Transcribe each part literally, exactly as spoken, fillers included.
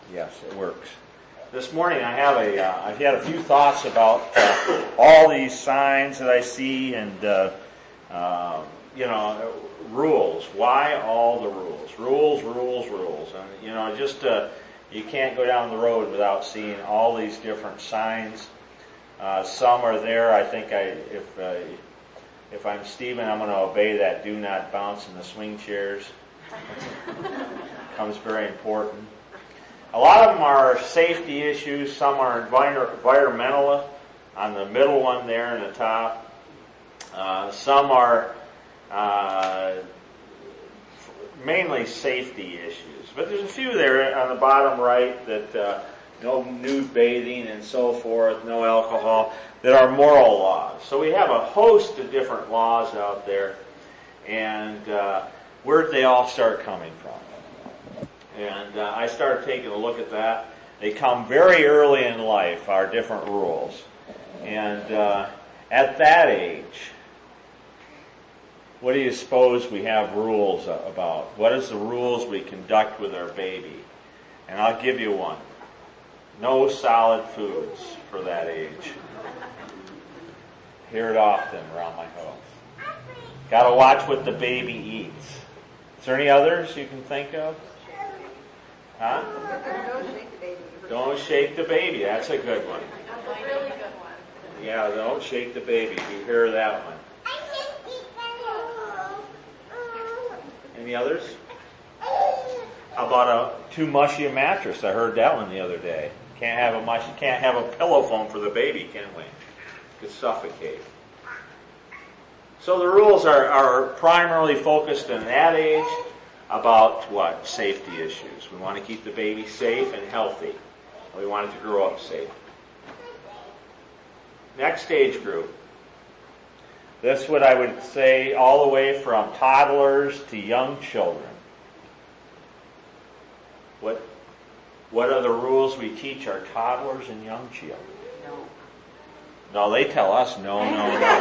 Yes, it works. This morning I have a, uh, I've had a few thoughts about uh, all these signs that I see and, uh, uh, you know, rules. Why all the rules? Rules, rules, rules. And, you know, just, uh, you can't go down the road without seeing all these different signs. Uh, some are there. I think I, if, uh, if I'm Stephen, I'm going to obey that do not bounce in the swing chairs. Becomes very important. A lot of them are safety issues. Some are environmental on the middle one there in the top. Uh, some are uh, mainly safety issues. But there's a few there on the bottom right that uh, no nude bathing and so forth, no alcohol, that are moral laws. So we have a host of different laws out there. And uh, where'd they all start coming from? And uh, I started taking a look at that. They come very early in life, our different rules. And uh, at that age, what do you suppose we have rules about? What is the rules we conduct with our baby? And I'll give you one. No solid foods for that age. Hear it often around my house. Got to watch what the baby eats. Is there any others you can think of? Huh? Don't shake the baby. Don't shake the baby. That's a good one. That's a really good one. Yeah, don't shake the baby. You hear that one. Any others? How about a too mushy a mattress? I heard that one the other day. Can't have a mush. Can't have a pillow foam for the baby, can we? Could suffocate. So the rules are, are primarily focused in that age about what? Safety issues. We want to keep the baby safe and healthy. We want it to grow up safe. Next age group. This is what I would say all the way from toddlers to young children. What, what are the rules we teach our toddlers and young children? No. No, they tell us no, no, no.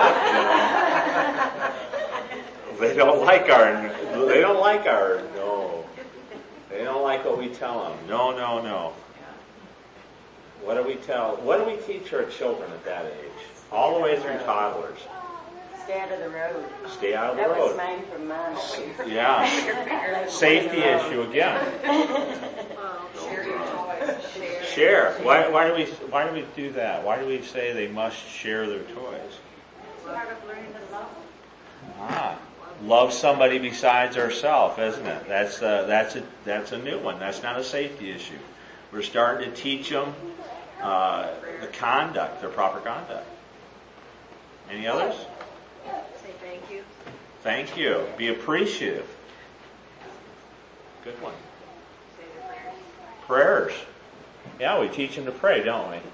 They don't like our, they don't like our no. They don't like what we tell them. No, no, no. What do we tell, what do we teach our children at that age? All the way through toddlers. Stay out of the road. Stay out of the that road. was mine from mom. Yeah. Safety issue again. Share your toys. Share. Share. Why, why do we, why do we do that? Why do we say they must share their toys? It's part of learning to love. Ah. Love somebody besides ourselves, isn't it? That's uh, that's a that's a new one. That's not a safety issue. We're starting to teach them uh, the conduct, their proper conduct. Any others? Say thank you. Thank you. Be appreciative. Good one. Say the prayers. Prayers. Yeah, we teach them to pray, don't we?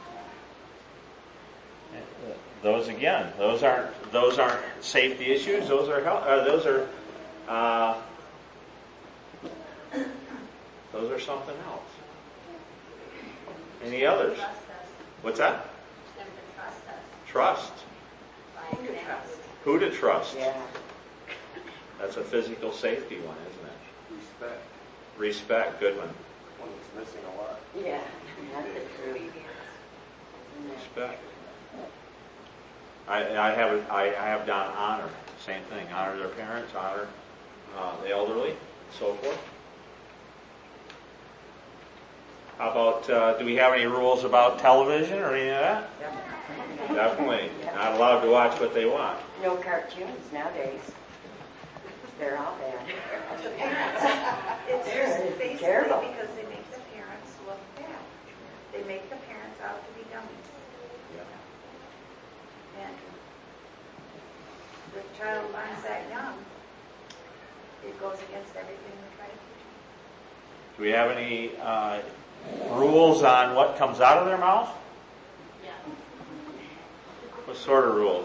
Those again, those aren't those aren't safety issues. Those are uh, those are uh, those are something else. Any others? What's that? Trust. Who to trust? Who to trust? Yeah. That's a physical safety one, isn't it? Respect. Respect. Good one. One that's missing a lot. Yeah. That's the truth. Respect. I, I have I, I have down honor. Same thing. Honor their parents. Honor uh, the elderly, and so forth. How about? Uh, do we have any rules about television or any of that? Definitely. Definitely. Not allowed to watch what they want. No cartoons nowadays. They're all bad. It's They're just basically terrible. because they make the parents look bad. They make the parents out to be dummies. And the child learns that young. It goes against everything we try to teach them. Do we have any uh, rules on what comes out of their mouth? Yeah. What sort of rules?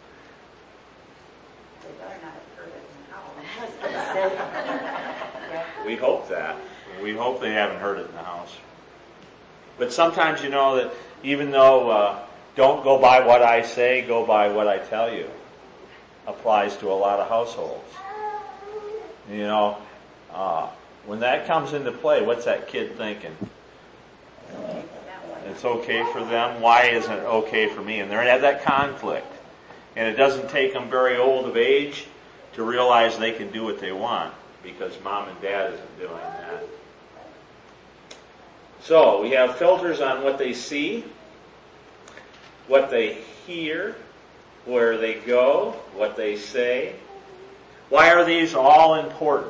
They better not have heard it in the house. We hope that. We hope they haven't heard it in the house. But sometimes you know that even though uh, don't go by what I say, go by what I tell you, applies to a lot of households. You know, uh, When that comes into play, what's that kid thinking? It's okay for them. Why isn't it okay for me? And they're at that conflict. And it doesn't take them very old of age to realize they can do what they want because mom and dad isn't doing that. So we have filters on what they see, what they hear, where they go, what they say. Why are these all important?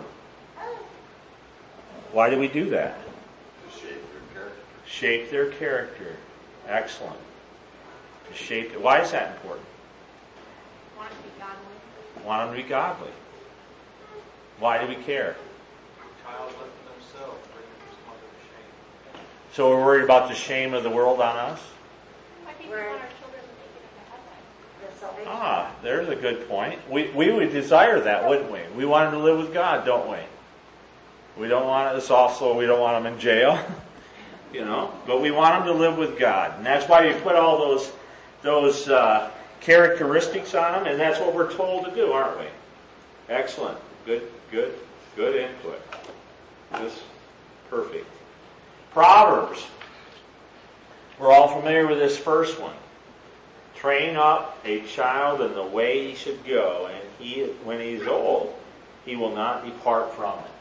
Why do we do that? To shape their character. Shape their character. Excellent. To shape it. Why is that important? Want to be godly. Want them to be godly. Why do we care? Child left to themselves, bringing his mother to shame. So we're worried about the shame of the world on us? I think we We're- want our children to make it into heaven. The salvation. Ah, there's a good point. We we would desire that, wouldn't we? We want them to live with God, don't we? We don't want us also, we don't want them in jail, you know, but we want them to live with God. And that's why you put all those those uh, characteristics on them, and that's what we're told to do, aren't we? Excellent. Good, good, good input. Just perfect. Proverbs. We're all familiar with this first one. Train up a child in the way he should go, and he, when he's old, he will not depart from it.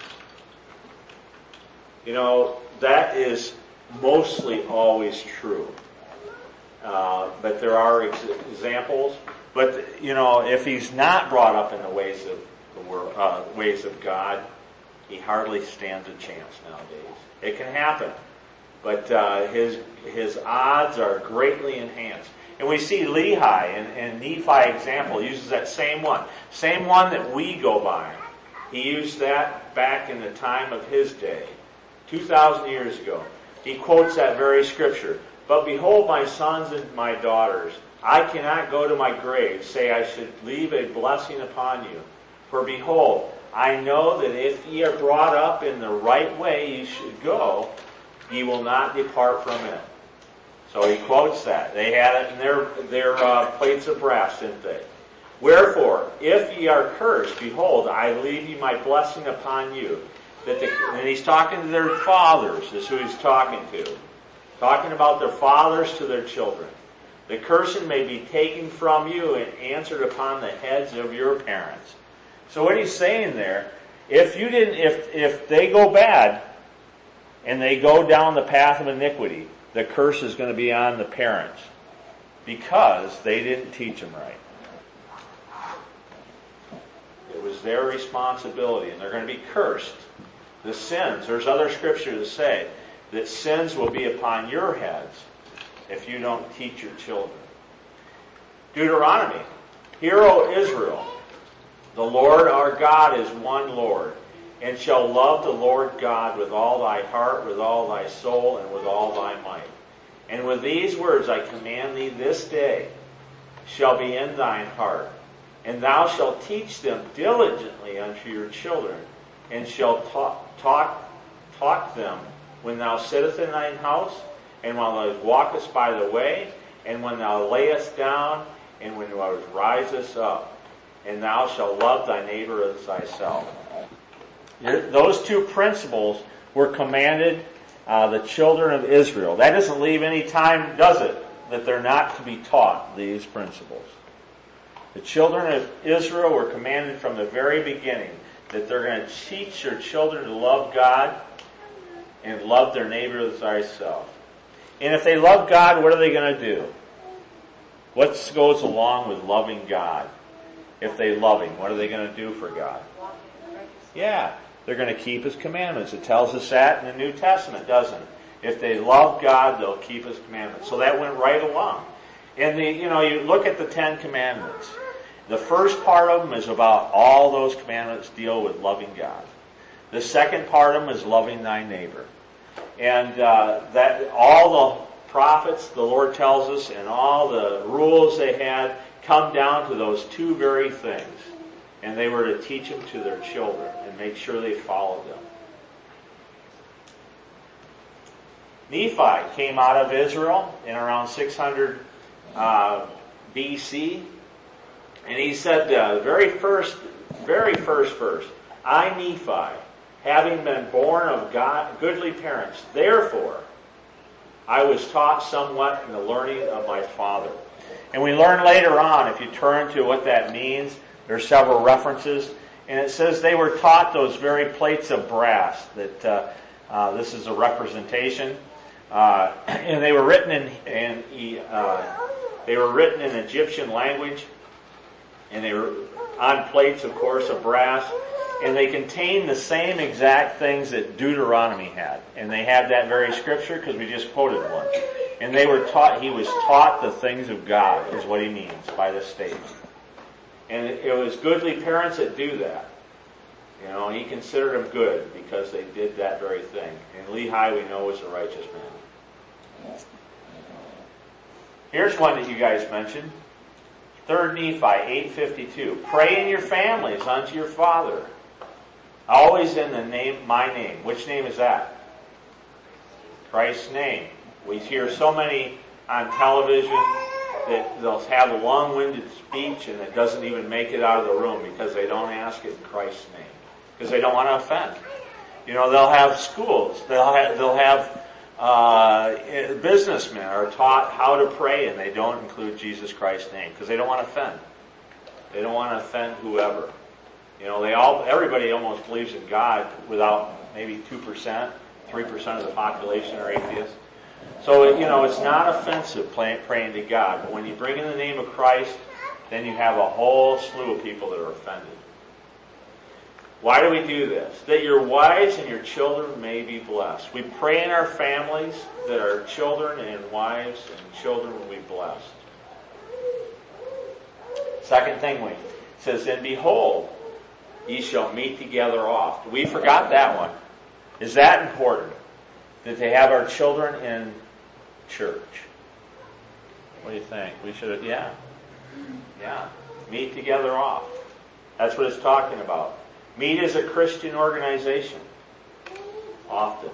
You know, that is mostly always true. Uh, but there are ex- examples. But, you know, if he's not brought up in the ways of the world, uh, ways of God, he hardly stands a chance nowadays. It can happen. But uh, his his odds are greatly enhanced. And we see Lehi and, and Nephi example uses that same one. Same one that we go by. He used that back in the time of his day. two thousand years ago. He quotes that very scripture. But behold, my sons and my daughters, I cannot go to my grave, say I should leave a blessing upon you. For behold, I know that if ye are brought up in the right way ye should go, ye will not depart from it. So he quotes that. They had it in their, their uh, plates of brass, didn't they? Wherefore, if ye are cursed, behold, I leave ye my blessing upon you. That the, and he's talking to their fathers. That's who he's talking to. Talking about their fathers to their children. The cursing may be taken from you and answered upon the heads of your parents. So what he's saying there, if you didn't, if if they go bad and they go down the path of iniquity, the curse is going to be on the parents because they didn't teach them right. It was their responsibility, and they're going to be cursed. The sins, there's other scripture that say that sins will be upon your heads if you don't teach your children. Deuteronomy, Hear, O Israel, the Lord our God is one Lord, and shall love the Lord God with all thy heart, with all thy soul, and with all thy might. And with these words I command thee this day shall be in thine heart, and thou shalt teach them diligently unto your children, and shalt talk, talk, talk them when thou sittest in thine house, and when thou walkest by the way, and when thou layest down, and when thou risest up. And thou shalt love thy neighbor as thyself. Those two principles were commanded uh, the children of Israel. That doesn't leave any time, does it, that they're not to be taught these principles. The children of Israel were commanded from the very beginning that they're going to teach their children to love God and love their neighbor as thyself. And if they love God, what are they going to do? What goes along with loving God? If they love Him, what are they going to do for God? Yeah, they're going to keep His commandments. It tells us that in the New Testament, doesn't it? If they love God, they'll keep His commandments. So that went right along. And the, you know, you look at the Ten Commandments. The first part of them is about all those commandments deal with loving God. The second part of them is loving thy neighbor. And uh, that all the prophets, the Lord tells us, and all the rules they had come down to those two very things. And they were to teach them to their children and make sure they followed them. Nephi came out of Israel in around six hundred uh, B C. And he said, uh, very first, very first verse, I, Nephi, having been born of God, goodly parents, therefore I was taught somewhat in the learning of my father. And we learn later on, if you turn to what that means, there are several references, and it says they were taught those very plates of brass, that uh, uh, this is a representation, uh, and they were written in, in uh, they were written in Egyptian language, and they were on plates, of course, of brass, and they contain the same exact things that Deuteronomy had. And they have that very scripture because we just quoted one. And they were taught, he was taught the things of God, is what he means by this statement. And it was goodly parents that do that. You know, he considered them good because they did that very thing. And Lehi, we know, was a righteous man. Here's one that you guys mentioned. Third Nephi eight fifty-two. Pray in your families unto your father, always in the name, my name. Which name is that? Christ's name. We hear so many on television that they'll have a long-winded speech and it doesn't even make it out of the room because they don't ask it in Christ's name. Because they don't want to offend. You know, they'll have schools. They'll have, they'll have uh, businessmen are taught how to pray and they don't include Jesus Christ's name because they don't want to offend. They don't want to offend whoever. You know, they all, everybody almost believes in God without maybe two percent, three percent of the population are atheists. So, you know, it's not offensive praying to God. But when you bring in the name of Christ, then you have a whole slew of people that are offended. Why do we do this? That your wives and your children may be blessed. We pray in our families that our children and wives and children will be blessed. Second thing we says, and behold, ye shall meet together oft. We forgot that one. Is that important? That they have our children in church? What do you think? We should, yeah. Yeah. Meet together oft. That's what it's talking about. Meet as a Christian organization. Often.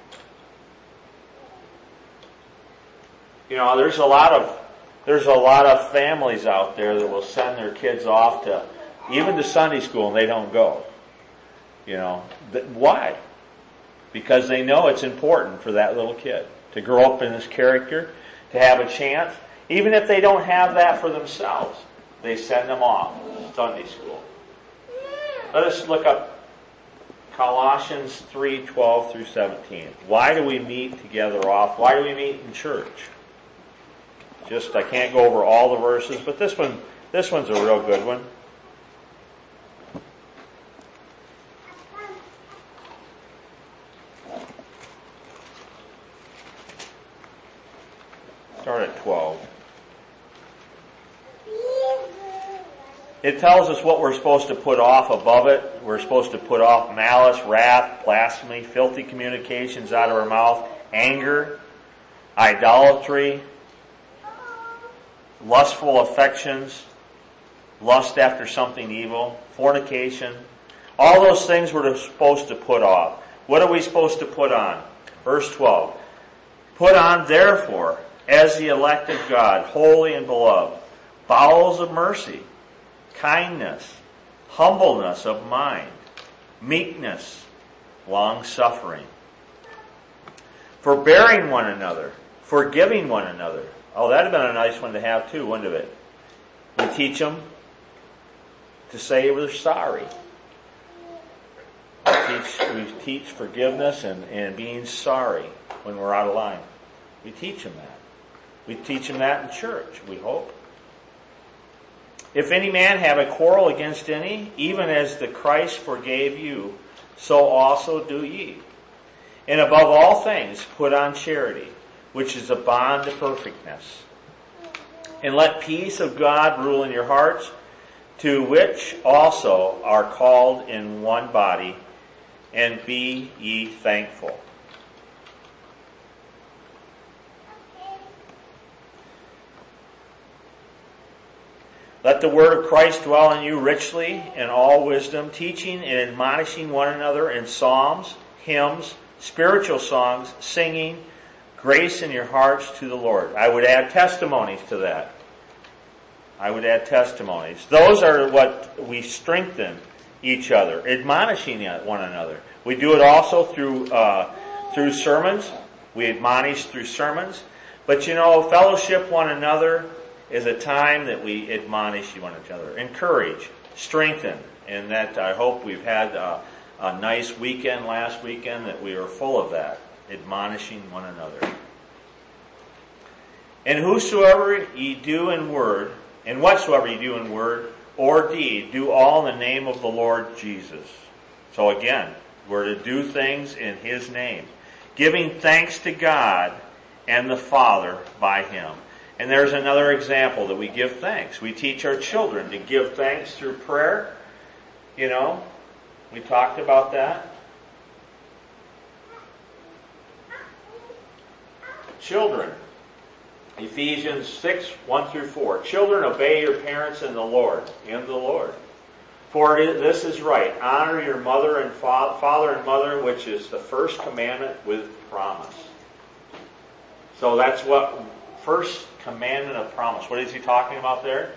You know, there's a lot of there's a lot of families out there that will send their kids off to even to Sunday school and they don't go. You know, th- why? Because they know it's important for that little kid to grow up in this character, to have a chance. Even if they don't have that for themselves, they send them off to Sunday school. Let us look up Colossians three twelve through seventeen. Why do we meet together off? Why do we meet in church? Just, I can't go over all the verses, but this one, this one's a real good one. Start at twelve. It tells us what we're supposed to put off above it. We're supposed to put off malice, wrath, blasphemy, filthy communications out of our mouth, anger, idolatry, lustful affections, lust after something evil, fornication. All those things we're supposed to put off. What are we supposed to put on? Verse twelve. Put on, therefore, as the elect of God, holy and beloved, bowels of mercy, kindness, humbleness of mind, meekness, long-suffering, forbearing one another, forgiving one another. Oh, that'd have been a nice one to have too, wouldn't it? We teach them to say we're sorry. We teach, we teach forgiveness and, and being sorry when we're out of line. We teach them that. We teach them that in church, we hope. If any man have a quarrel against any, even as the Christ forgave you, so also do ye. And above all things, put on charity, which is a bond of perfectness. And let peace of God rule in your hearts, to which also are called in one body, and be ye thankful. Let the word of Christ dwell in you richly in all wisdom, teaching and admonishing one another in psalms, hymns, spiritual songs, singing, grace in your hearts to the Lord. I would add testimonies to that. I would add testimonies. Those are what we strengthen each other, admonishing one another. We do it also through uh, through sermons. We admonish through sermons. But you know, fellowship one another is a time that we admonish one another, encourage, strengthen, and that I hope we've had a, a nice weekend last weekend that we were full of that, admonishing one another. And whosoever ye do in word, and whatsoever ye do in word or deed, do all in the name of the Lord Jesus. So again, we're to do things in His name, giving thanks to God and the Father by Him. And there's another example that we give thanks. We teach our children to give thanks through prayer. You know, we talked about that. Children, Ephesians six, one through four. Children, obey your parents in the Lord, in the Lord. For it is, this is right. Honor your mother and fa- father and mother, which is the first commandment with promise. So that's what first commandment of promise. What is he talking about there?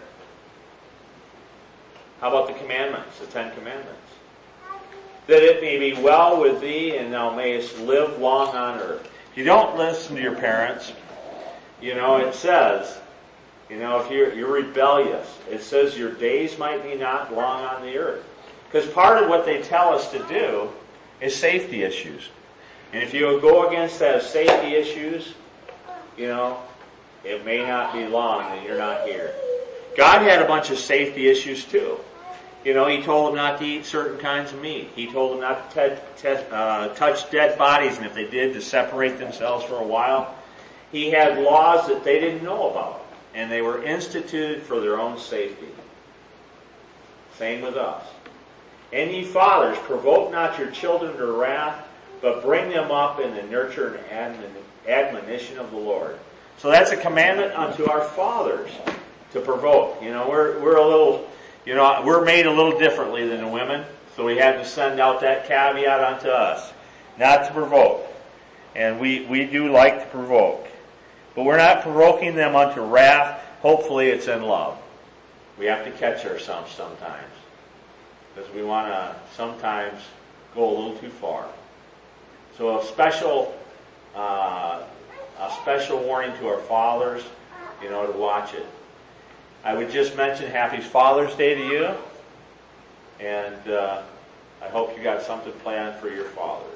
How about the commandments, the Ten Commandments? That it may be well with thee, and thou mayest live long on earth. If you don't listen to your parents, you know, it says, you know, if you're, you're rebellious, it says your days might be not long on the earth. Because part of what they tell us to do is safety issues. And if you go against those safety issues, you know, it may not be long that you're not here. God had a bunch of safety issues too. You know, He told them not to eat certain kinds of meat. He told them not to te- te- uh, touch dead bodies, and if they did, to separate themselves for a while. He had laws that they didn't know about, and they were instituted for their own safety. Same with us. And ye fathers, provoke not your children to wrath, but bring them up in the nurture and admonition of the Lord. So that's a commandment unto our fathers to provoke. You know, we're we're a little, you know, we're made a little differently than the women, so we had to send out that caveat unto us, not to provoke. And we, we do like to provoke. But we're not provoking them unto wrath. Hopefully it's in love. We have to catch ourselves sometimes, because we want to sometimes go a little too far. So a special, uh, a special warning to our fathers, you know, to watch it. I would just mention Happy Father's Day to you, and uh, I hope you got something planned for your fathers.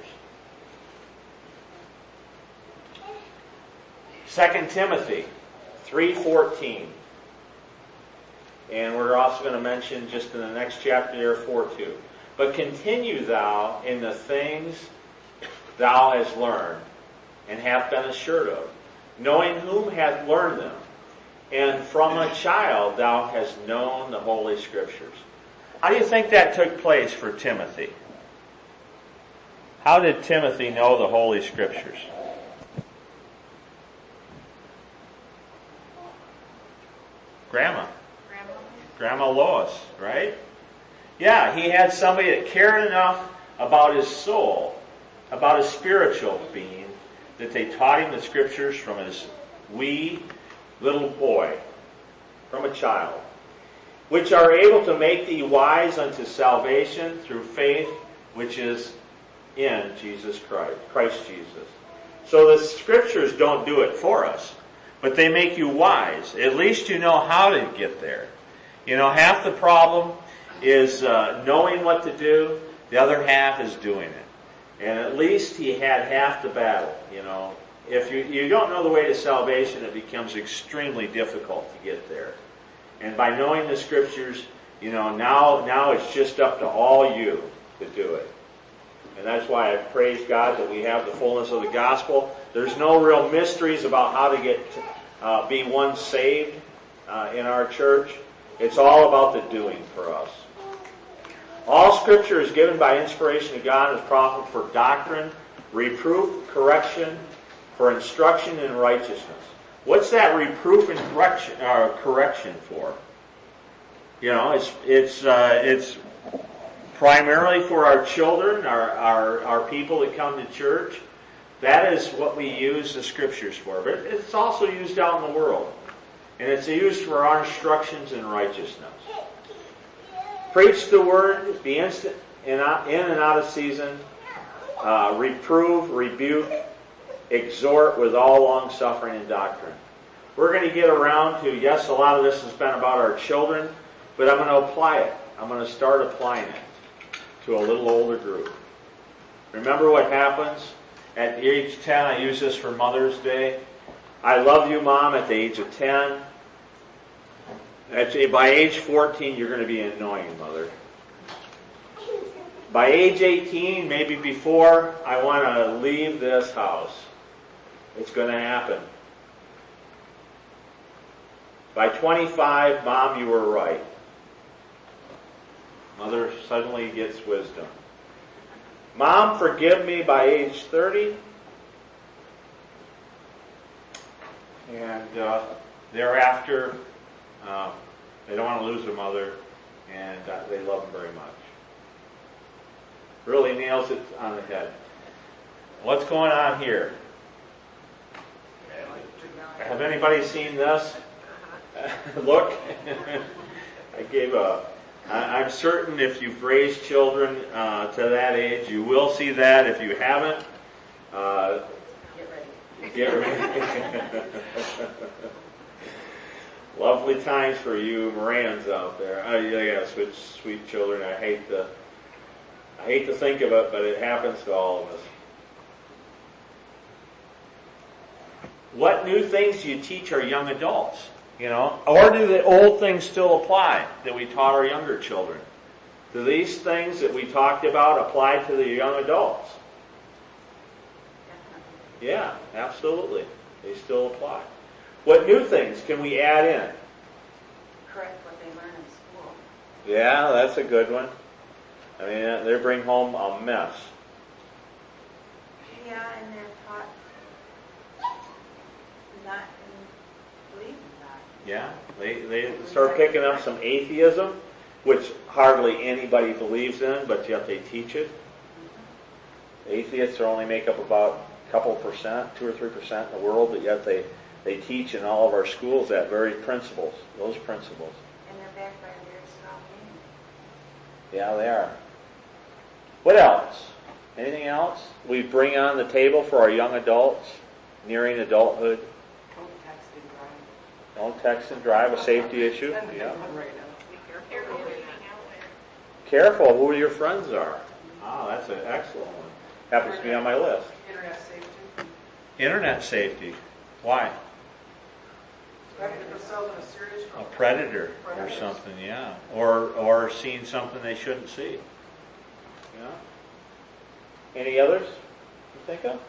Second Timothy three fourteen. And we're also going to mention just in the next chapter there four two. But continue thou in the things thou hast learned and have been assured of, knowing whom hath learned them, and from a child thou hast known the Holy Scriptures. How do you think that took place for Timothy? How did Timothy know the Holy Scriptures? Grandma. Grandma? Grandma Lois, right? Yeah, he had somebody that cared enough about his soul, about his spiritual being, that they taught him the Scriptures from his wee little boy, from a child, which are able to make thee wise unto salvation through faith which is in Jesus Christ, Christ Jesus. So the Scriptures don't do it for us, but they make you wise. At least you know how to get there. You know, half the problem is uh, knowing what to do. The other half is doing it. And at least he had half the battle, you know. If you, you don't know the way to salvation, it becomes extremely difficult to get there. And by knowing the Scriptures, you know, now, now it's just up to all you to do it. And that's why I praise God that we have the fullness of the gospel. There's no real mysteries about how to get uh, be one saved uh, in our church. It's all about the doing for us. All Scripture is given by inspiration of God and is profitable for doctrine, reproof, correction, for instruction in righteousness. What's that reproof and correction, uh, correction for? You know, it's it's uh, it's primarily for our children, our, our our people that come to church. That is what we use the Scriptures for. But it's also used out in the world. And it's used for our instructions in righteousness. Preach the word, be instant in, out, in and out of season, uh, reprove, rebuke, exhort with all long suffering and doctrine. We're going to get around to, yes, a lot of this has been about our children, but I'm going to apply it. I'm going to start applying it to a little older group. Remember what happens at age ten? I use this for Mother's Day. I love you, Mom, at the age of ten. Actually, by age fourteen, you're going to be annoying, Mother. By age eighteen, maybe before, I want to leave this house. It's going to happen. By twenty-five, Mom, you were right. Mother suddenly gets wisdom. Mom, forgive me by age thirty. And uh, thereafter, uh, they don't want to lose their mother, and uh, they love them very much. Really nails it on the head. What's going on here? Have anybody seen this? Look, I gave a... I, I'm certain if you've raised children uh, to that age, you will see that. If you haven't, uh, get ready. Get ready. Lovely times for you Morans out there. Uh, yeah, sweet, sweet children. I hate to, I hate to think of it, but it happens to all of us. What new things do you teach our young adults? You know, or do the old things still apply that we taught our younger children? Do these things that we talked about apply to the young adults? Yeah, absolutely. They still apply. What new things can we add in? Correct what they learn in school. Yeah, that's a good one. I mean, they bring home a mess. Yeah, and they're taught not in believing God. Yeah, they, they start picking up some atheism, which hardly anybody believes in, but yet they teach it. Atheists only make up about a couple percent, two or three percent in the world, but yet they, they teach in all of our schools that very principles, those principles. And they're backed by a very strong name. Yeah, they are. What else? Anything else we bring on the table for our young adults nearing adulthood? Don't text and drive. Don't text and drive, a safety issue. That's a Yeah. big one right now. Be careful who you're hanging out with. Careful who your friends are. Ah, that's an excellent one. Happens to be on my list. Internet safety. Internet safety. Why? Protect themselves in a serious A trouble. predator or Predators. something, yeah. Or or seeing something they shouldn't see. Yeah. Any others you think of?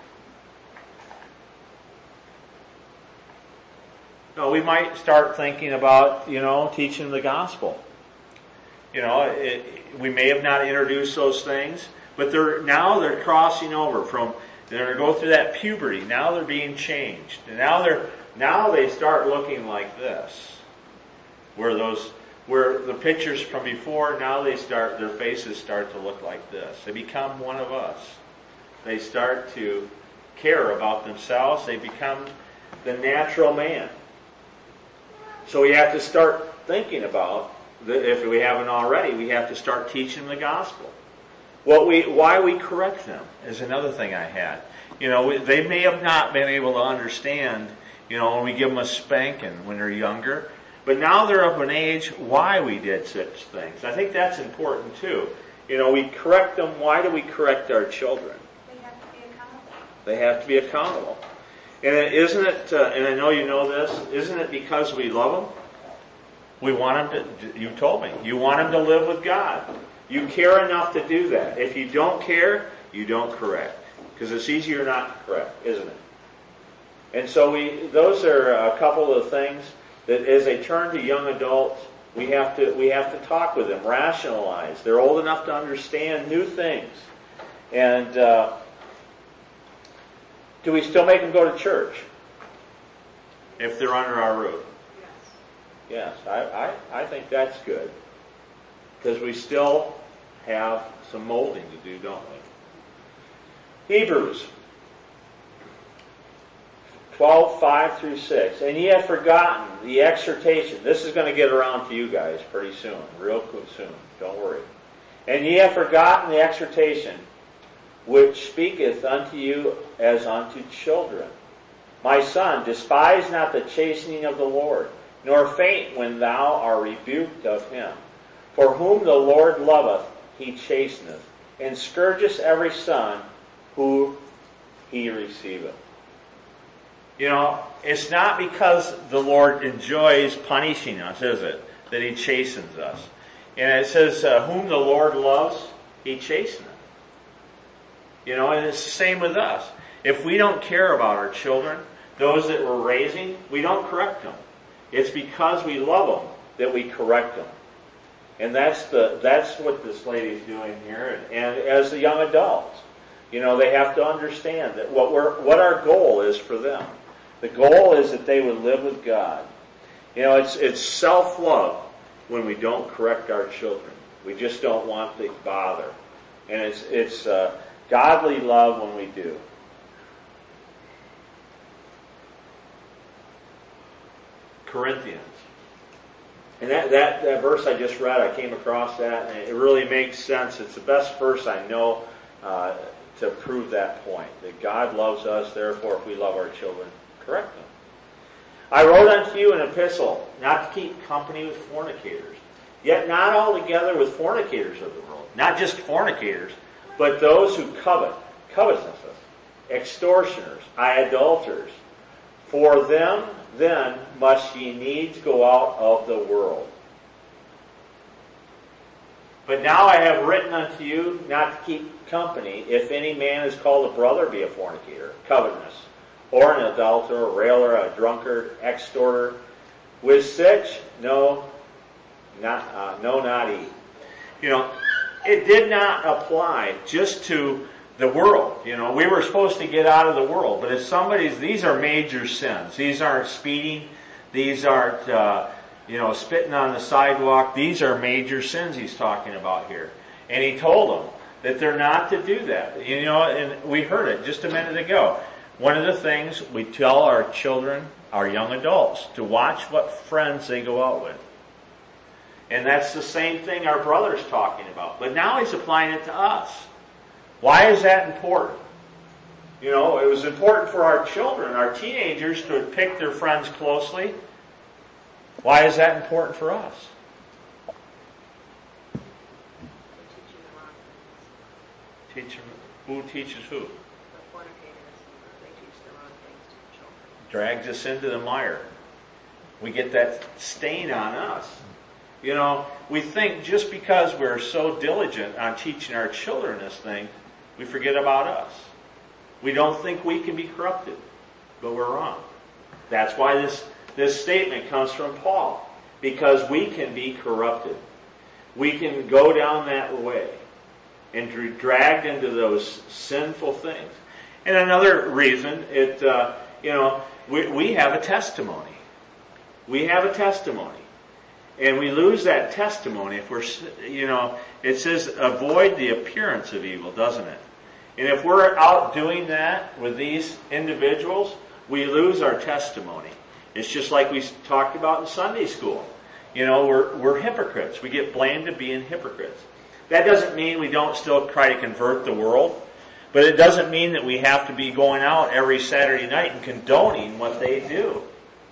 No, we might start thinking about, you know, teaching the gospel. You know, it, we may have not introduced those things, but they're now they're crossing over from they're going to go through that puberty. Now they're being changed, and now they're now they start looking like this, where those where the pictures from before now they start their faces start to look like this. They become one of us. They start to care about themselves. They become the natural man. So we have to start thinking about, the, if we haven't already, we have to start teaching the gospel. What we, why we correct them is another thing I had. You know, we, they may have not been able to understand, you know, when we give them a spanking when they're younger, but now they're of an age why we did such things. I think that's important too. You know, we correct them. Why do we correct our children? They have to be accountable. They have to be accountable. And it, isn't it, uh, and I know you know this, isn't it because we love them? We want them to, you told me, you want them to live with God. You care enough to do that. If you don't care, you don't correct. Because it's easier not to correct, isn't it? And so we, those are a couple of things that as they turn to young adults, we have to, we have to talk with them, rationalize. They're old enough to understand new things. And, uh, do we still make them go to church if they're under our roof? Yes. Yes, I, I, I think that's good. Because we still have some molding to do, don't we? Hebrews. twelve, five through six. And ye have forgotten the exhortation. This is going to get around to you guys pretty soon, real soon. Don't worry. And ye have forgotten the exhortation which speaketh unto you as unto children. My son, despise not the chastening of the Lord, nor faint when thou art rebuked of him. For whom the Lord loveth, he chasteneth, and scourgeth every son who he receiveth. You know, it's not because the Lord enjoys punishing us, is it, that he chastens us. And it says, uh, whom the Lord loves, he chasteneth. You know, and it's the same with us. If we don't care about our children, those that we're raising, we don't correct them. It's because we love them that we correct them. And that's the that's what this lady's doing here. And, and as the young adults, you know, they have to understand that what we're what our goal is for them. The goal is that they would live with God. You know, it's it's self-love when we don't correct our children. We just don't want the bother. And it's it's uh, godly love when we do. Corinthians. And that, that, that verse I just read, I came across that, and it really makes sense. It's the best verse I know uh, to prove that point. That God loves us, therefore if we love our children, correct them. I wrote unto you an epistle, not to keep company with fornicators, yet not altogether with fornicators of the world. Not just fornicators, but those who covet, covetousness, extortioners, idolaters. For them then must ye needs go out of the world. But now I have written unto you not to keep company, if any man is called a brother, be a fornicator, covetous, or an adulterer, a railer, a drunkard, extorter. With such, no, not, uh, no, not eat. You know, it did not apply just to the world. You know, we were supposed to get out of the world, but if somebody's, these are major sins. These aren't speeding. These aren't, uh, you know, spitting on the sidewalk. These are major sins he's talking about here. And he told them that they're not to do that. You know, and we heard it just a minute ago. One of the things we tell our children, our young adults, to watch what friends they go out with. And that's the same thing our brother's talking about. But now he's applying it to us. Why is that important? You know, it was important for our children, our teenagers, to pick their friends closely. Why is that important for us? Teach them, who teaches who? The fornicators, they teach the wrong things to the children. Drags us into the mire. We get that stain on us. You know, we think just because we're so diligent on teaching our children this thing, we forget about us. We don't think we can be corrupted, but we're wrong. That's why this, this statement comes from Paul, because we can be corrupted. We can go down that way and be dragged into those sinful things. And another reason, it uh, you know, we, we have a testimony. We have a testimony. And we lose that testimony if we're, you know, it says avoid the appearance of evil, doesn't it? And if we're out doing that with these individuals, we lose our testimony. It's just like we talked about in Sunday school. You know, we're, we're hypocrites. We get blamed of being hypocrites. That doesn't mean we don't still try to convert the world, but it doesn't mean that we have to be going out every Saturday night and condoning what they do.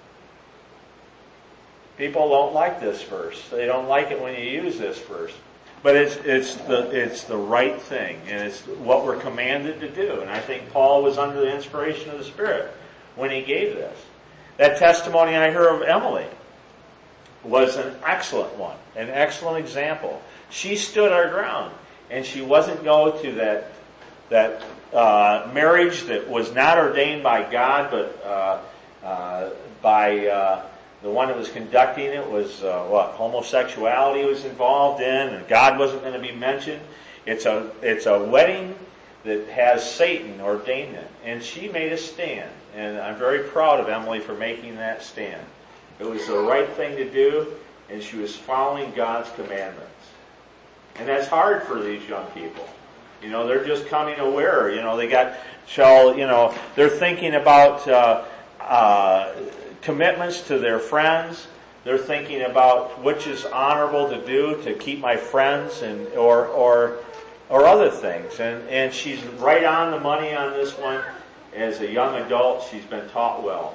People don't like this verse. They don't like it when you use this verse. But it's it's the it's the right thing, and it's what we're commanded to do. And I think Paul was under the inspiration of the Spirit when he gave this. That testimony I heard of Emily was an excellent one, an excellent example. She stood her ground, and she wasn't going to that that uh, marriage that was not ordained by God, but uh, uh, by uh, the one that was conducting it was uh, what homosexuality was involved in, and God wasn't going to be mentioned. It's a it's a wedding that has Satan ordained it, and she made a stand, and I'm very proud of Emily for making that stand. It was the right thing to do, and she was following God's commandments. And that's hard for these young people. You know, they're just coming aware. You know, they got, shall, you know, they're thinking about, uh, uh, commitments to their friends. They're thinking about which is honorable to do to keep my friends and or or or other things. And and she's right on the money on this one. As a young adult, she's been taught well.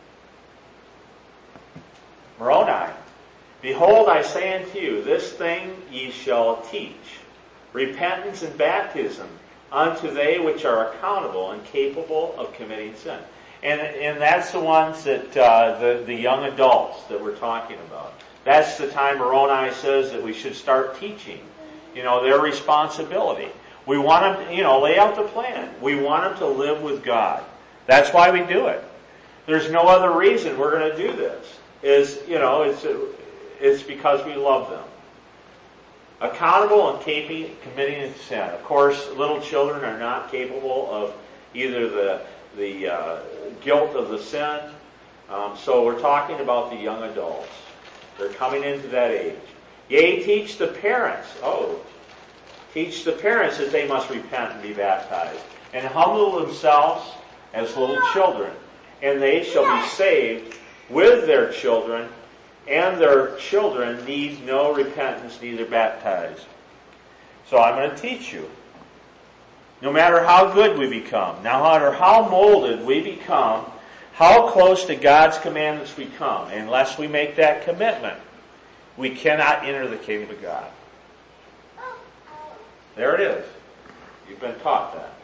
Moroni, behold, I say unto you, this thing ye shall teach, repentance and baptism unto they which are accountable and capable of committing sin. And and that's the ones that, uh, the, the young adults that we're talking about. That's the time Moroni says that we should start teaching, you know, their responsibility. We want them to, you know, lay out the plan. We want them to live with God. That's why we do it. There's no other reason we're going to do this. Is, you know, it's, it's because we love them. Accountable and capable committing sin. Of course, little children are not capable of either the the uh, guilt of the sin. Um, so we're talking about the young adults. They're coming into that age. Yea, teach the parents. Oh, teach the parents that they must repent and be baptized and humble themselves as little children, and they shall be saved with their children, and their children need no repentance, neither baptized. So I'm going to teach you. No matter how good we become, no matter how molded we become, how close to God's commandments we come, unless we make that commitment, we cannot enter the kingdom of God. There it is. You've been taught that.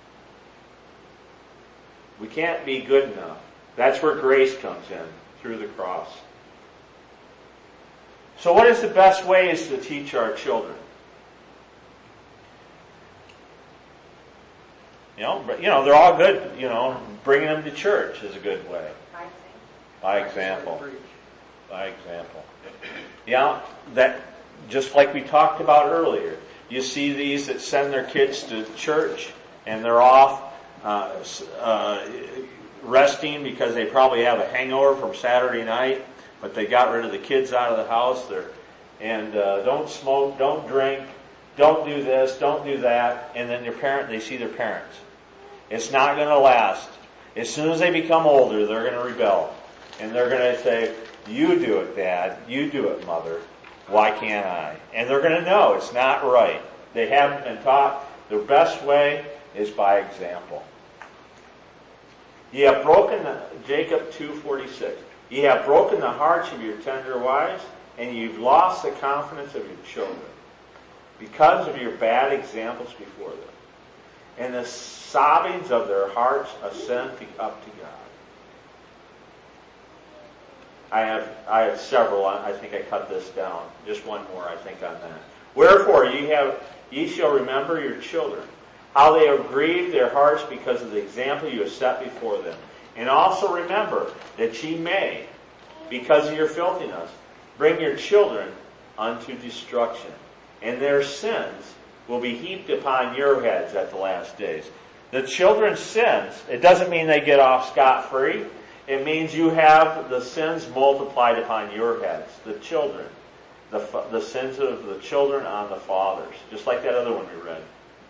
We can't be good enough. That's where grace comes in, through the cross. So what is the best ways to teach our children? You know, but, you know, they're all good. You know, bringing them to church is a good way. By example. By example. Yeah, that just like we talked about earlier. You see these that send their kids to church and they're off uh, uh, resting because they probably have a hangover from Saturday night, but they got rid of the kids out of the house. They're and uh, don't smoke, don't drink, don't do this, don't do that, and then their parent, they see their parents. It's not going to last. As soon as they become older, they're going to rebel. And they're going to say, you do it, Dad. You do it, Mother. Why can't I? And they're going to know it's not right. They haven't been taught. The best way is by example. Ye have broken, the, Jacob two forty-six. Ye have broken the hearts of your tender wives, and you've lost the confidence of your children because of your bad examples before them. And the sobbings of their hearts ascend up to God. I have I have several. I think I cut this down. Just one more, I think, on that. Wherefore ye have ye shall remember your children, how they have grieved their hearts because of the example you have set before them. And also remember that ye may, because of your filthiness, bring your children unto destruction, and their sins will be heaped upon your heads at the last days. The children's sins, it doesn't mean they get off scot-free. It means you have the sins multiplied upon your heads, the children, the the sins of the children on the fathers, just like that other one we read.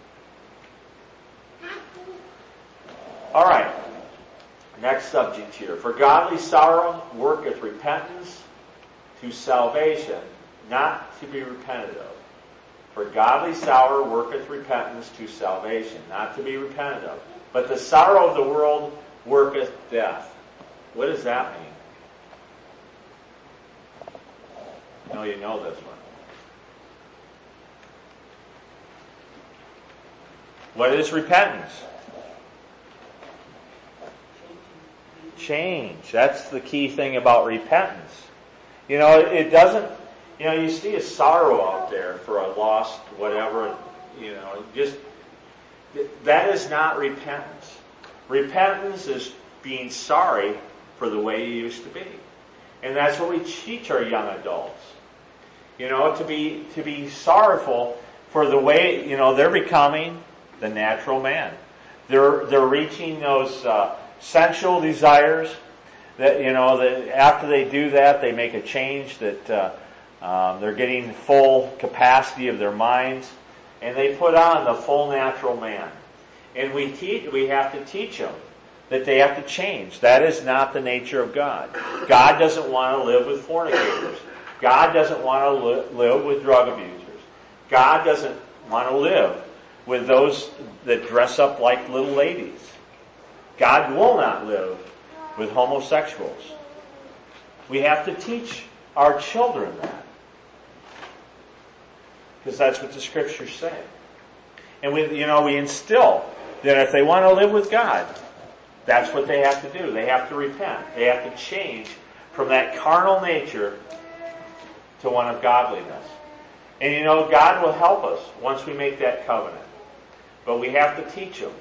All right, next subject here. For godly sorrow worketh repentance to salvation, not to be repented of. For godly sorrow worketh repentance to salvation, not to be repented of. But the sorrow of the world worketh death. What does that mean? I know you know this one. What is repentance? Change. That's the key thing about repentance. You know, it doesn't, you know, you see a sorrow out there for a lost whatever, you know, just, that is not repentance. Repentance is being sorry for the way you used to be. And that's what we teach our young adults. You know, to be to be sorrowful for the way, you know, they're becoming the natural man. They're they're reaching those uh, sensual desires that, you know, that after they do that, they make a change that uh, um, they're getting full capacity of their minds, and they put on the full natural man. And we teach, we have to teach them that they have to change. That is not the nature of God. God doesn't want to live with fornicators. God doesn't want to li- live with drug abusers. God doesn't want to live with those that dress up like little ladies. God will not live with homosexuals. We have to teach our children that. Because that's what the Scriptures say. And we, you know, we instill that if they want to live with God, that's what they have to do. They have to repent. They have to change from that carnal nature to one of godliness. And you know, God will help us once we make that covenant. But we have to teach them.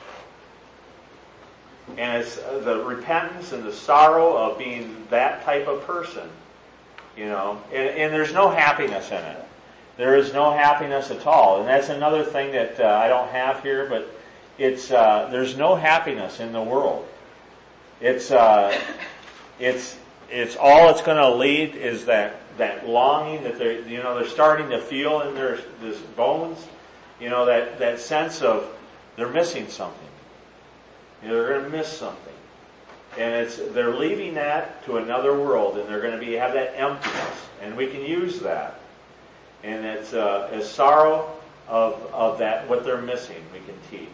And it's the repentance and the sorrow of being that type of person, you know, and, and there's no happiness in it. There is no happiness at all. And that's another thing that uh, I don't have here, but it's uh, there's no happiness in the world. It's uh, it's it's all it's going to lead is that that longing that they you know they're starting to feel in their this bones, you know, that that sense of they're missing something. You know, they're going to miss something, and it's they're leaving that to another world, and they're going to be have that emptiness, and we can use that, and it's uh, a sorrow of of that what they're missing. We can teach.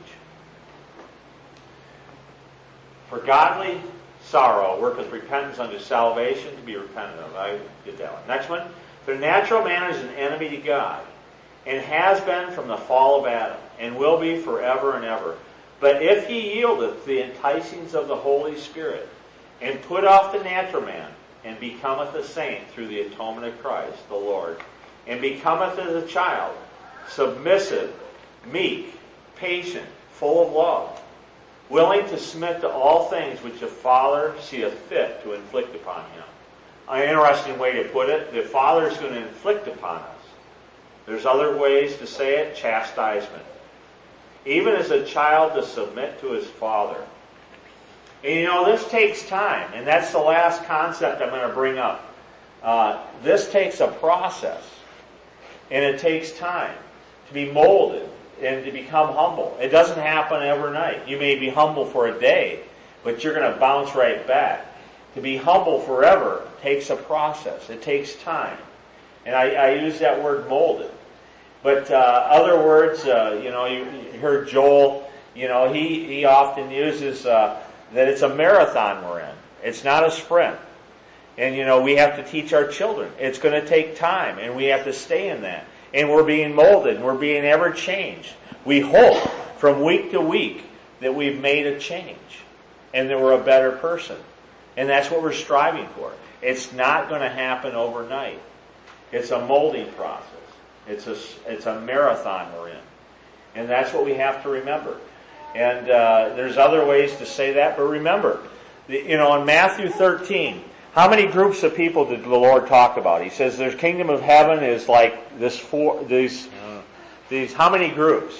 For godly sorrow worketh repentance unto salvation, to be repented of. I get that one. Next one. The natural man is an enemy to God, and has been from the fall of Adam, and will be forever and ever. But if he yieldeth the enticings of the Holy Spirit, and put off the natural man, and becometh a saint through the atonement of Christ, the Lord, and becometh as a child, submissive, meek, patient, full of love, willing to submit to all things which the Father seeth fit to inflict upon him. An interesting way to put it, the Father is going to inflict upon us. There's other ways to say it, chastisement. Even as a child to submit to his father. And you know, this takes time, and that's the last concept I'm going to bring up. Uh, this takes a process, and it takes time to be molded and to become humble. It doesn't happen overnight. You may be humble for a day, but you're going to bounce right back. To be humble forever takes a process. It takes time. And I, I use that word molded. But uh, other words, uh, you know, you, you heard Joel, you know, he, he often uses uh, that it's a marathon we're in. It's not a sprint. And, you know, we have to teach our children. It's going to take time, and we have to stay in that. And we're being molded, and we're being ever changed. We hope from week to week that we've made a change and that we're a better person. And that's what we're striving for. It's not going to happen overnight. It's a molding process. It's a, it's a marathon we're in. And that's what we have to remember. And uh, there's other ways to say that, but remember, the, you know, in Matthew thirteen, how many groups of people did the Lord talk about? He says the kingdom of heaven is like this four, these, uh, these, how many groups?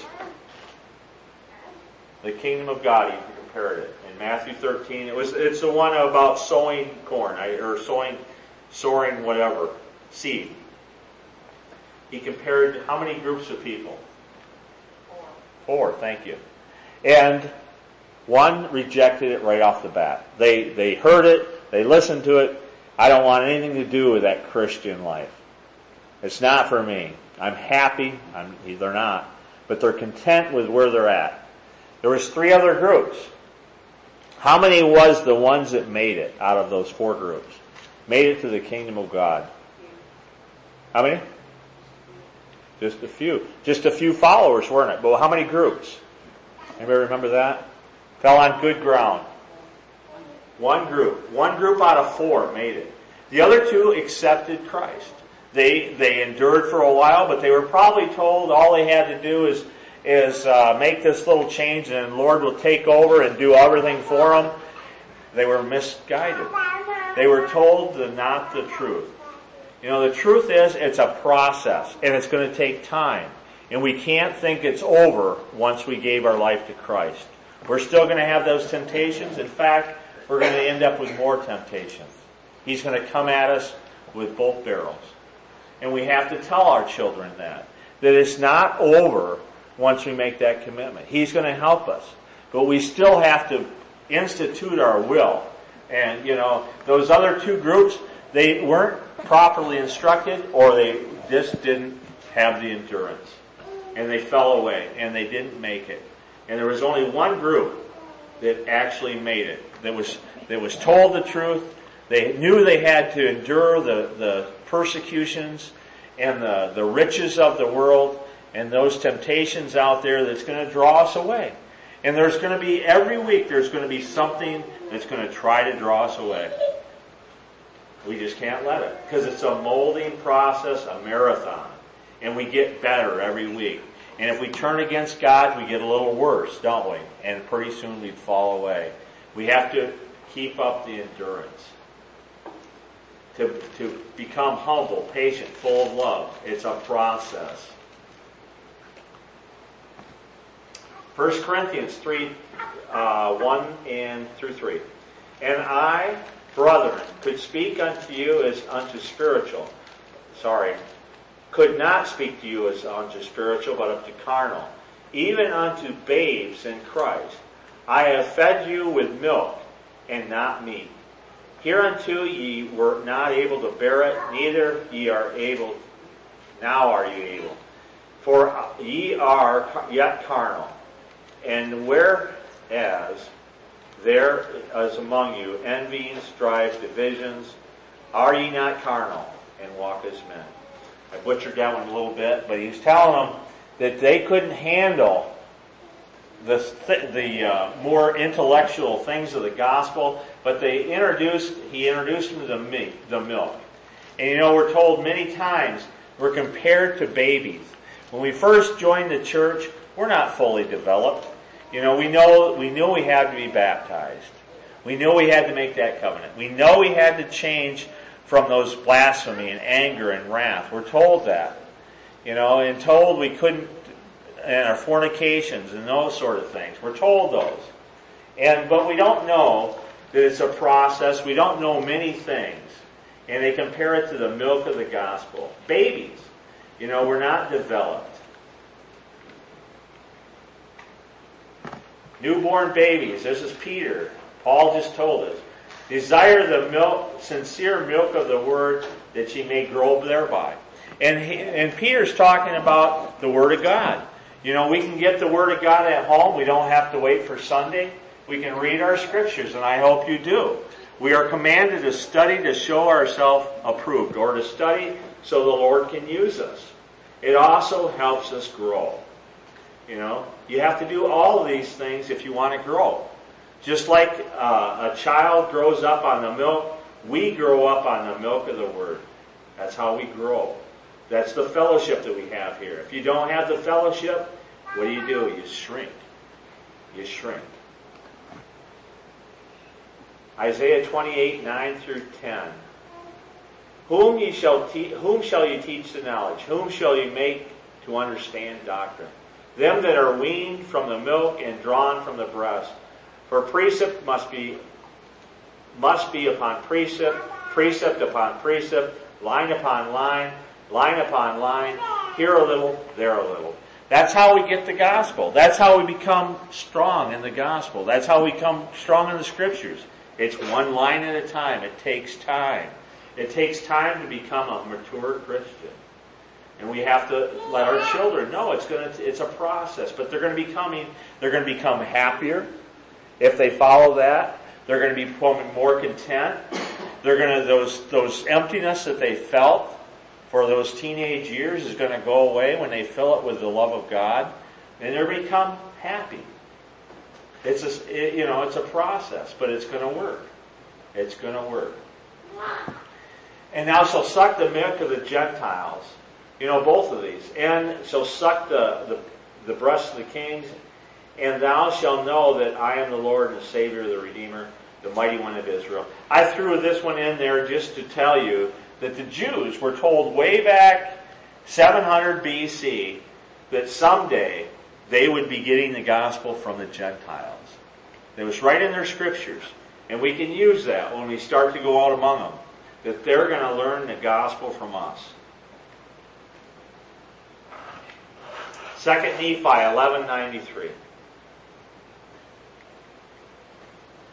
The kingdom of God, he compared it. In Matthew thirteen, it was, it's the one about sowing corn, or sowing, sowing whatever, seed. He compared how many groups of people? Four. Four, thank you. And one rejected it right off the bat. They they heard it, they listened to it. I don't want anything to do with that Christian life. It's not for me. I'm happy. I'm, they're not. But they're content with where they're at. There was three other groups. How many was the ones that made it out of those four groups? Made it to the kingdom of God? How many? Just a few. Just a few followers, weren't it? But how many groups? Anybody remember that? Fell on good ground. One group. One group out of four made it. The other two accepted Christ. They they endured for a while, but they were probably told all they had to do is is uh, make this little change and the Lord will take over and do everything for them. They were misguided. They were told the not the truth. You know, the truth is, it's a process, and it's going to take time. And we can't think it's over once we gave our life to Christ. We're still going to have those temptations. In fact, we're going to end up with more temptations. He's going to come at us with both barrels. And we have to tell our children that. That it's not over once we make that commitment. He's going to help us. But we still have to institute our will. And, you know, those other two groups, they weren't properly instructed, or they just didn't have the endurance. And they fell away, and they didn't make it. And there was only one group that actually made it, that was that was told the truth. They knew they had to endure the, the persecutions and the, the riches of the world and those temptations out there that's going to draw us away. And there's going to be, every week, there's going to be something that's going to try to draw us away. We just can't let it, because it's a molding process, a marathon. And we get better every week. And if we turn against God, we get a little worse, don't we? And pretty soon we'd fall away. We have to keep up the endurance. To, to become humble, patient, full of love. It's a process. First Corinthians three, uh, one and through three. And I, brethren, could speak unto you as unto spiritual. Sorry. Could not speak to you as unto spiritual, but unto carnal. Even unto babes in Christ. I have fed you with milk, and not meat. Hereunto ye were not able to bear it, neither ye are able, now are ye able. For ye are yet carnal. And whereas there is among you envyings, strifes, divisions, are ye not carnal, and walk as men? I butchered that one a little bit, but he's telling them that they couldn't handle the the uh, more intellectual things of the gospel, but they introduced he introduced them to the meat, the milk. And you know, we're told many times we're compared to babies. When we first joined the church, we're not fully developed. You know, we know we knew we had to be baptized. We knew we had to make that covenant. We know we had to change from those blasphemy and anger and wrath. We're told that. You know, and told we couldn't, and our fornications and those sort of things. We're told those. And but we don't know that it's a process. We don't know many things. And they compare it to the milk of the gospel. Babies. You know, we're not developed. Newborn babies. This is Peter. Paul just told us. Desire the milk, sincere milk of the word, that ye may grow thereby. And he, and Peter's talking about the Word of God. You know, we can get the Word of God at home. We don't have to wait for Sunday. We can read our Scriptures, and I hope you do. We are commanded to study to show ourselves approved, or to study so the Lord can use us. It also helps us grow. You know, you have to do all of these things if you want to grow. Just like uh, a child grows up on the milk, we grow up on the milk of the Word. That's how we grow. That's the fellowship that we have here. If you don't have the fellowship, what do you do? You shrink. You shrink. Isaiah twenty-eight, nine through ten. Whom ye shall te- whom shall you teach the knowledge? Whom shall you make to understand doctrine? Them that are weaned from the milk and drawn from the breast. For precept must be must be upon precept, precept upon precept, line upon line, line upon line, here a little, there a little. That's how we get the gospel. That's how we become strong in the gospel. That's how we become strong in the Scriptures. It's one line at a time. It takes time. It takes time to become a mature Christian. And we have to let our children know it's going to, it's a process. But they're going to be coming, they're going to become happier if they follow that. They're going to become more content. They're going to, those, those emptiness that they felt for those teenage years is going to go away when they fill it with the love of God. And they're going to become happy. It's a, it, you know, it's a process, but it's going to work. It's going to work. And thou shalt suck the milk of the Gentiles. You know, both of these. And shall suck the, the, the breasts of the kings. And thou shalt know that I am the Lord and the Savior, the Redeemer, the Mighty One of Israel. I threw this one in there just to tell you that the Jews were told way back seven hundred B C that someday they would be getting the gospel from the Gentiles. It was right in their Scriptures. And we can use that when we start to go out among them. That they're going to learn the gospel from us. Second Nephi eleven ninety-three.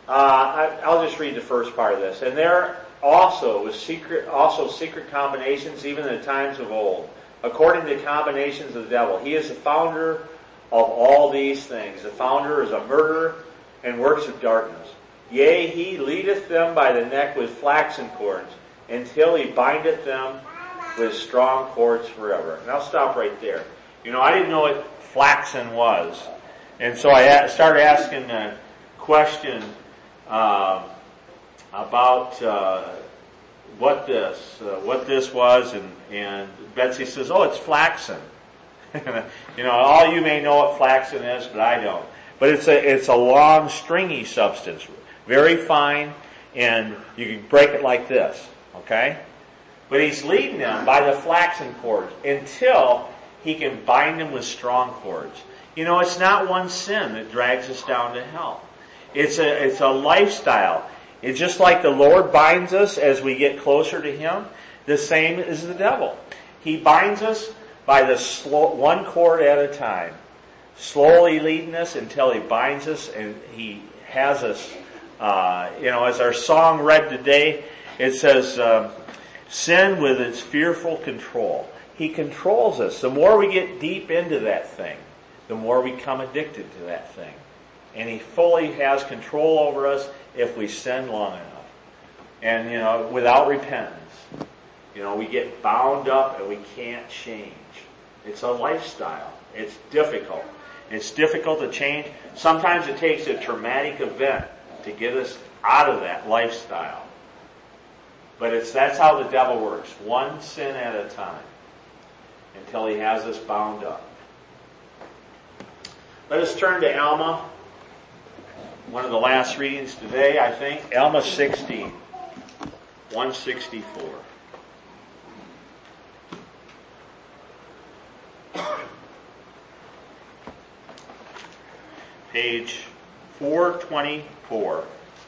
Uh, I, I'll just read the first part of this. And there also was secret, also secret combinations, even in the times of old, according to the combinations of the devil. He is the founder of all these things. The founder is a murderer and works of darkness. Yea, he leadeth them by the neck with flaxen cords, until he bindeth them with strong cords forever. And I'll stop right there. You know, I didn't know what flaxen was. And so I started asking a question uh, about uh, what this uh, what this was, and, and Betsy says, oh, it's flaxen. You know, all you may know what flaxen is, but I don't. But it's a it's a long, stringy substance, very fine, and you can break it like this, okay? But he's leading them by the flaxen cords until he can bind them with strong cords. You know, it's not one sin that drags us down to hell. It's a it's a lifestyle. It's just like the Lord binds us as we get closer to Him, the same as the devil. He binds us by the slow, one cord at a time, slowly leading us until He binds us and He has us. Uh, you know, as our song read today, it says, um, sin with its fearful control. He controls us. The more we get deep into that thing, the more we become addicted to that thing. And He fully has control over us if we sin long enough. And, you know, without repentance. You know, we get bound up and we can't change. It's a lifestyle. It's difficult. It's difficult to change. Sometimes it takes a traumatic event to get us out of that lifestyle. But it's that's how the devil works. One sin at a time. Until he has us bound up. Let us turn to Alma. One of the last readings today, I think. Alma sixteen. one sixty-four. Page four twenty-four.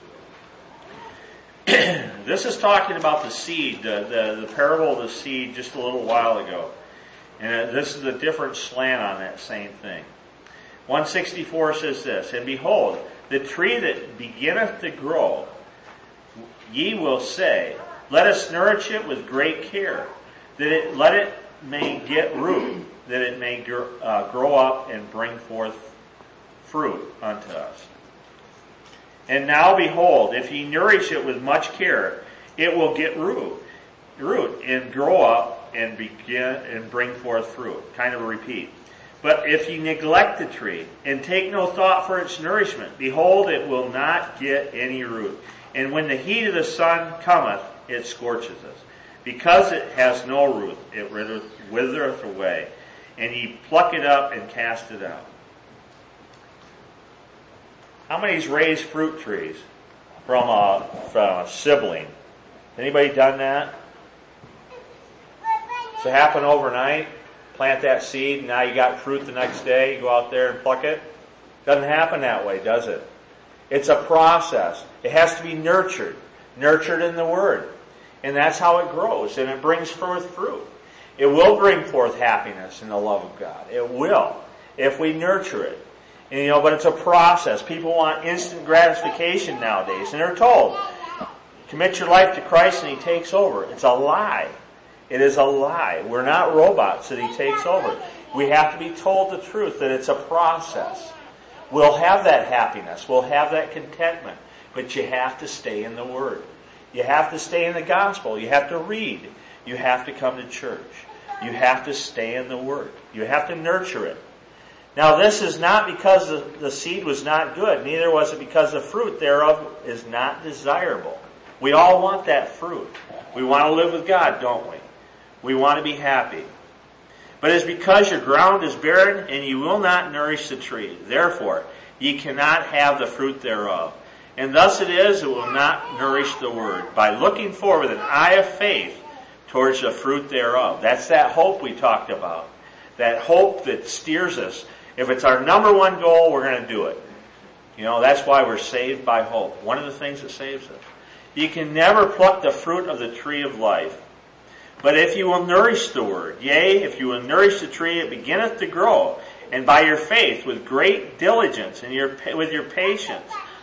This is talking about the seed, the, the, the parable of the seed just a little while ago. And this is a different slant on that same thing. one sixty-four says this, and behold, the tree that beginneth to grow, ye will say, let us nourish it with great care, that it let it may get root, that it may gr- uh, grow up and bring forth fruit unto us. And now behold, if ye nourish it with much care, it will get root, root and grow up and begin and bring forth fruit. Kind of a repeat. But if ye neglect the tree and take no thought for its nourishment, behold, it will not get any root. And when the heat of the sun cometh, it scorches us. Because it has no root, it withereth away. And ye pluck it up and cast it out. How many's raised fruit trees from a, from a sibling? Anybody done that? Does it happen overnight? Plant that seed, and now you got fruit the next day. You go out there and pluck it. Doesn't happen that way, does it? It's a process. It has to be nurtured. Nurtured in the Word. And that's how it grows, and it brings forth fruit. It will bring forth happiness and the love of God. It will, if we nurture it. And, you know, but it's a process. People want instant gratification nowadays, and they're told, commit your life to Christ and He takes over. It's a lie. It is a lie. We're not robots that He takes over. We have to be told the truth, that it's a process. We'll have that happiness. We'll have that contentment. But you have to stay in the Word. You have to stay in the gospel. You have to read. You have to come to church. You have to stay in the Word. You have to nurture it. Now this is not because the, the seed was not good. Neither was it because the fruit thereof is not desirable. We all want that fruit. We want to live with God, don't we? We want to be happy. But it's because your ground is barren and you will not nourish the tree. Therefore, ye cannot have the fruit thereof. And thus it is, it will not nourish the word. By looking forward with an eye of faith towards the fruit thereof. That's that hope we talked about. That hope that steers us. If it's our number one goal, we're going to do it. You know, that's why we're saved by hope. One of the things that saves us. You can never pluck the fruit of the tree of life. But if you will nourish the word, yea, if you will nourish the tree, it beginneth to grow. And by your faith, with great diligence and your, with your patience,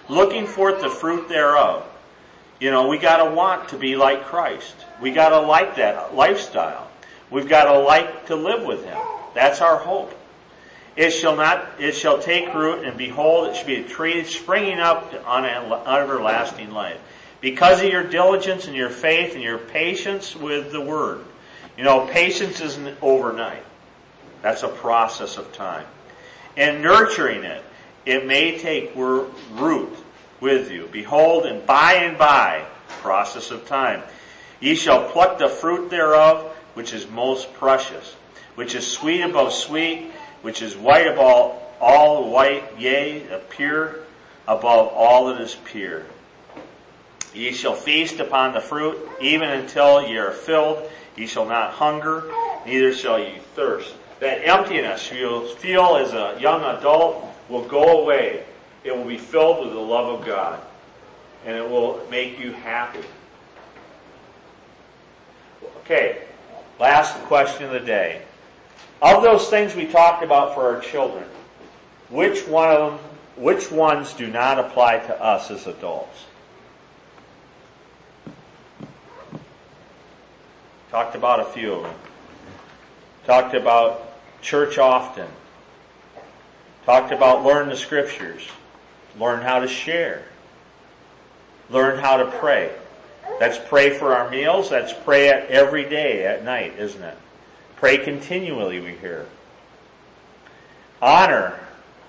looking forth the fruit thereof. You know, we gotta want to be like Christ. We gotta like that lifestyle. We've gotta like to live with Him. That's our hope. It shall not, it shall take root, and behold, it shall be a tree springing up on an everlasting life. Because of your diligence and your faith and your patience with the Word. You know, patience isn't overnight. That's a process of time. And nurturing it, it may take root with you. Behold, and by and by, process of time, ye shall pluck the fruit thereof, which is most precious, which is sweet above sweet, which is white above all white, yea, pure above all that is pure. Ye shall feast upon the fruit, even until ye are filled. Ye shall not hunger, neither shall ye thirst. That emptiness you'll feel as a young adult will go away. It will be filled with the love of God. And it will make you happy. Okay, last question of the day. Of those things we talked about for our children, which one of them, which ones do not apply to us as adults? Talked about a few of them. Talked about church often. Talked about learn the scriptures. Learn how to share. Learn how to pray. That's pray for our meals. That's pray every day at night, isn't it? Pray continually, we hear. Honor.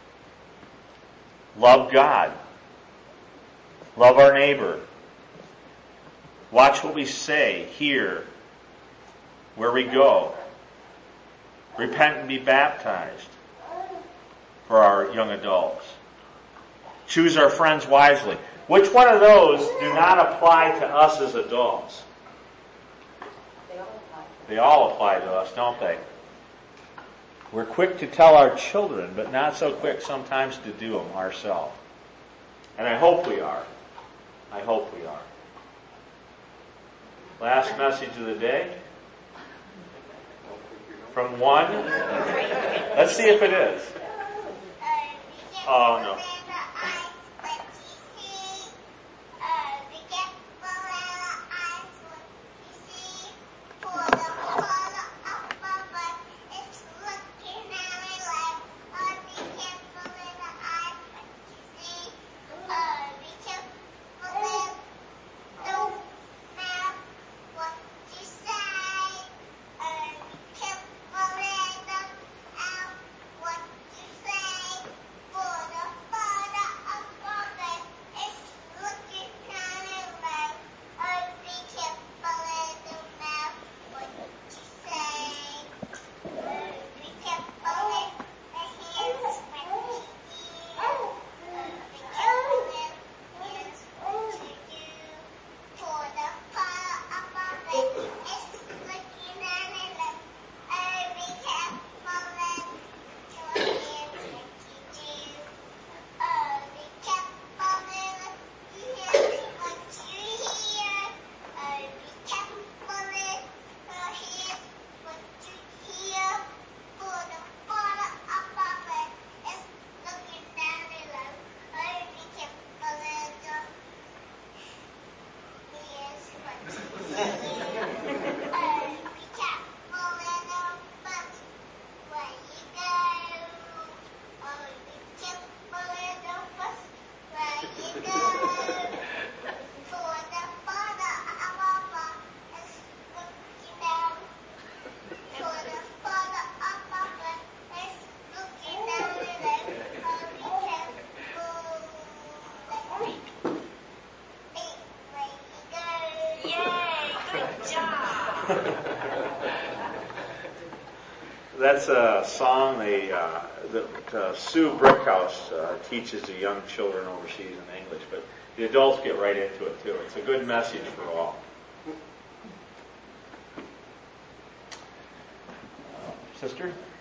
Love God. Love our neighbor. Watch what we say, hear, where we go. Repent and be baptized for our young adults. Choose our friends wisely. Which one of those do not apply to us as adults? They all apply. They all apply to us, don't they? We're quick to tell our children, but not so quick sometimes to do them ourselves. And I hope we are. I hope we are. Last message of the day. From one. Let's see if it is. Oh, no. That's a song they, uh, that uh, Sue Brickhouse uh, teaches the young children overseas in English, but the adults get right into it too. It's a good message for all. Sister?